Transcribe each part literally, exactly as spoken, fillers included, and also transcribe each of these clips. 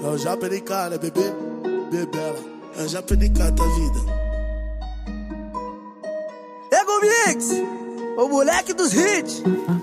É o Japa de cara, bebê, bebela. É o Japa de cara da vida. Ego Mix, o moleque dos hits.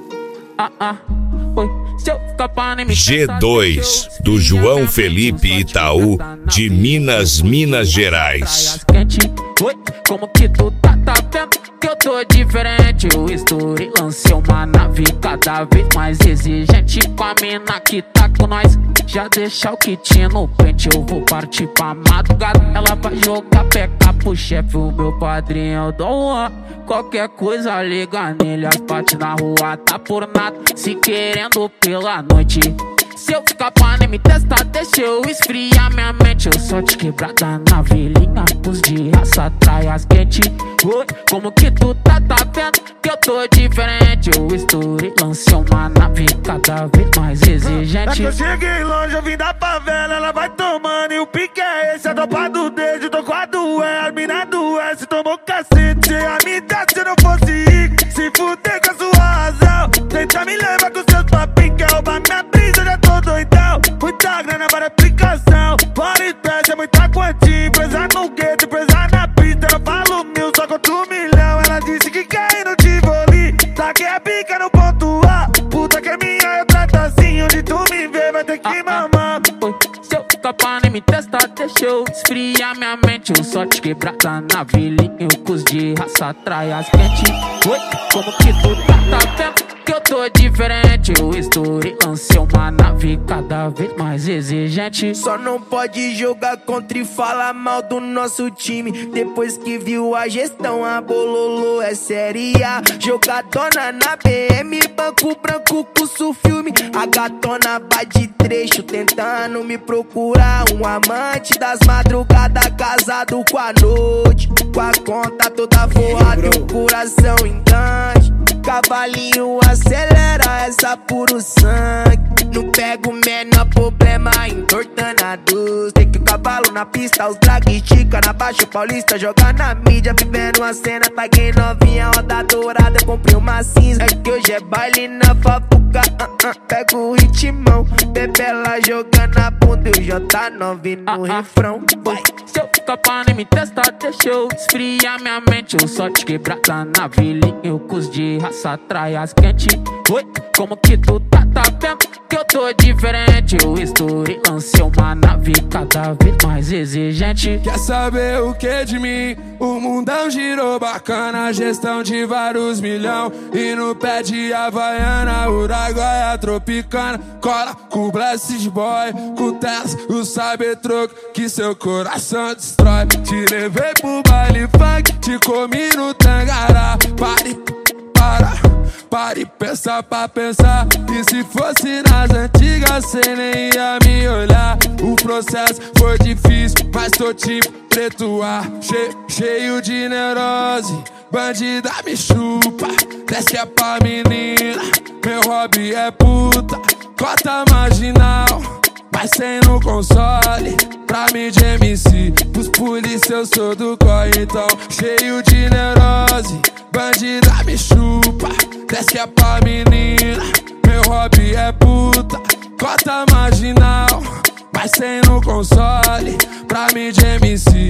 Ah, ah, oi. Se eu ficar pra nem me G dois, do João Felipe Itaú, de Minas, Minas Gerais. Oi, como que tu tá, tá vendo que eu tô diferente? Eu estourei, lancei uma nave cada vez mais exigente. Com a mina que tá com nós, já deixa o kit no pente. Eu vou partir pra madrugada, ela vai jogar peca pro chefe. O meu padrinho do Juan, qualquer coisa liga nele. As partes na rua tá por nada, se querendo pela noite. Se eu ficar pra nem me testar, deixa eu esfriar minha mente. Eu só te quebrada na velhinha, pus de raça, traias quente. Oi, como que tu tá, tá vendo que eu tô diferente? Eu estourei, lancei uma nave cada vez mais exigente. É que eu cheguei longe, eu vim da favela, ela vai tomando e o pique é esse. A tropa do dedo, tô com a do E, a mina do S, tomou cacete. A me dá se não fosse rico, se fuder com a sua razão. Tenta me levar com seus papinhos, quer roubar minha brisa, eu já tô doidão. Muita grana para aplicação, bora e teste, é muita quantia. Presa no gueto, presa na pista, eu falo mil, só contra um milhão. Ela disse que quer ir no Tivoli, taquei a pica no ponto A. Puta que é minha, eu trato assim, onde tu me vê vai ter que ah, mamar. Oi, se eu ficar pra nem me testar, deixa eu esfriar minha mente. Eu só te quebrada na velhinha, eu cus de raça, traias quente. Oi, como que tu tá, tá vendo que eu tô diferente? Eu estourei, lancei uma nave cada vez mais exigente. Só não pode jogar contra e falar mal do nosso time. Depois que viu a gestão, a Bololô é série A. Jogadona na B M, banco branco, curso filme. A gatona vai de trecho, tentando me procurar um amante das madrugadas, casado com a noite, com a conta toda forrada e o coração engante. Cavalinho acelera essa puro sangue. Não pego o menor problema entortando a doce. Tem que o cavalo na pista, os drag estica na Baixa Paulista, joga na mídia, vivendo uma cena. Paguei novinha, roda dourada, comprei uma cinza. É que hoje é baile na fafuca, uh, uh, pego o ritmão. Bebela jogando a bunda e o J nove no ah, refrão. Vai. Se eu ficar pra nem me testar, deixa eu esfriar minha mente. Eu só te quebrada na velhinha, eu cus de raça, traias quente. Oi, como que tu tá, tá vendo que eu tô diferente? Eu estourei, lancei uma nave cada vez mais exigente. Quer saber o que de mim? O mundão girou bacana, gestão de vários milhão. E no pé de Havaiana, Uruguaia tropicana. Cola com o Blessed Boy, com o Tess, o Cybertruck, que seu coração destrói. Te levei pro baile funk, te comi no Tangará. Pare, para, pare e pensa pra pensar. E se fosse nas antigas, cê nem ia me olhar. O processo foi difícil, mas tô tipo preto A. Che cheio de neurose, bandida me chupa. Desce é pra menina, meu hobby é puta. Cota marginal, mas sem no console. Pra mim de M C, os polícia eu sou do corre. Então cheio de neurose, bandida me chupa. Desce é pra menina, meu hobby é puta. Cota marginal, mas sem no console. Pra mim de M C,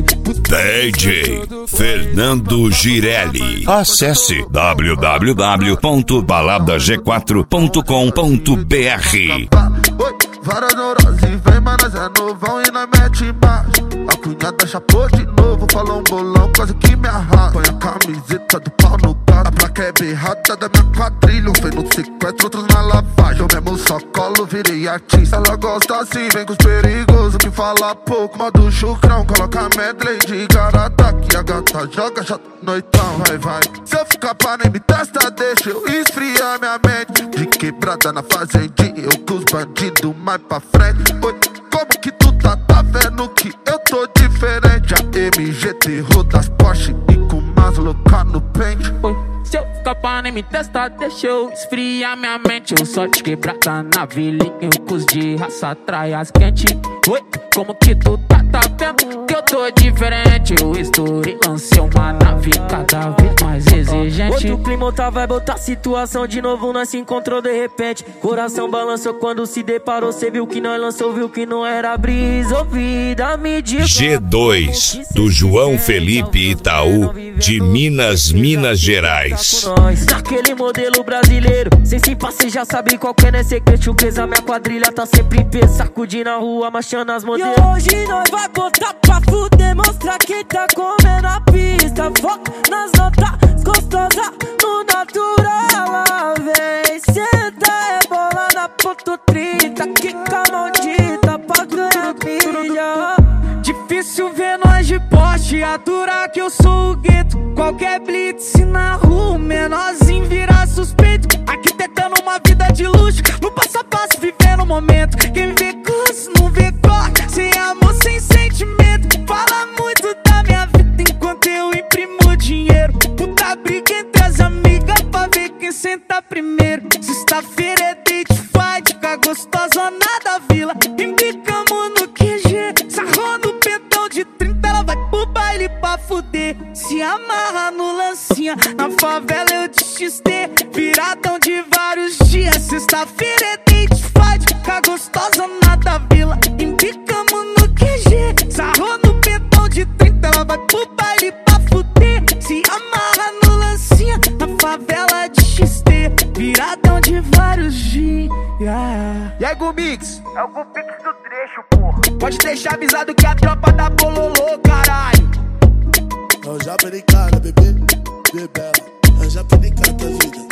D J Fernando Girelli. Acesse w w w ponto balada g quatro ponto com ponto b r. Várias neuroses, vem, mas nós é novão e nós mete mais. A cunhada chapou de novo, falou um bolão, quase que me arrasta. Põe a camiseta do pau no cara, a placa é berrada da minha quadrilha. Um vem no sequestro, outros na lavagem. Eu mesmo só colo, virei artista. Ela gosta assim, vem com os perigosos, que fala pouco. Modo chucrão, coloca medley de garata, que a gata joga chato noitão, vai, vai. Se eu ficar pra nem me testa, deixa eu esfriar minha mente. De quebrada na fazendinha, eu com os bandidos mais pra frente. Oi, como que tu tá, tá vendo que eu tô diferente? A M G terror das Porsche e com mais louca no pente. Oi, se eu ficar pra nem me testar, deixa eu esfriar minha mente. Eu só te quebrada na velhinha, eu cus de raça, traias quente. Oi, como que tu tá, tá vendo que eu tô diferente? Eu estourei, lancei uma nave cada vez mais exigente. Outro clima, outra vibe, outra situação. De novo nós se encontrou de repente. Coração balançou quando se deparou. Cê viu que nós lançou, viu que não era brisa. Ouvida, me diga. G dois, do João Felipe Itaú, de Minas, Minas Gerais. Naquele modelo brasileiro, sem se cê já sabe qual que é, né? Secreto, pesa minha quadrilha tá sempre em pé, sacudindo na rua, marchando as modelos. E hoje nós vai botar pra fuder, mostrar quem tá comendo a pista. Foca nas notas gostosas, no natural. Ela vem, senta, é bola na ponto trinta, quica maldita pra ganhar milha. Difícil ver nós de poste, aturar que eu sou o gueto. Qualquer blitz na rua, menorzinho vira suspeito. Aqui tentando uma vida de luxo, no passo a passo vivendo o momento. Quem vê curso não vê corte, sem amor, sem sentimento. Fala muito da minha vida enquanto eu imprimo dinheiro. Puta briga entre as amigas pra ver quem senta primeiro. Sexta-feira é date fight, fica gostosona da vila. Embicamos no Q G, sarrou no pentão de trinta. Ela vai pro baile pra fuder, se amarra no lancinha. Na favela eu de X T, viradão de vários dias. Sexta-feira é date fight, fica gostosona da vila. Embicamos no Q G, sarrou no pentão de trinta. Ela vai pro baile pra fuder, se amarra no lancinha. Na favela de X T, viradão de vários dias. E aí, Gumix? É o Gumix do trecho, porra. Pode deixar avisado que a tropa da bololô, caralho. Eu já perdi cada bebê, bebê. Eu já perdi cada vida.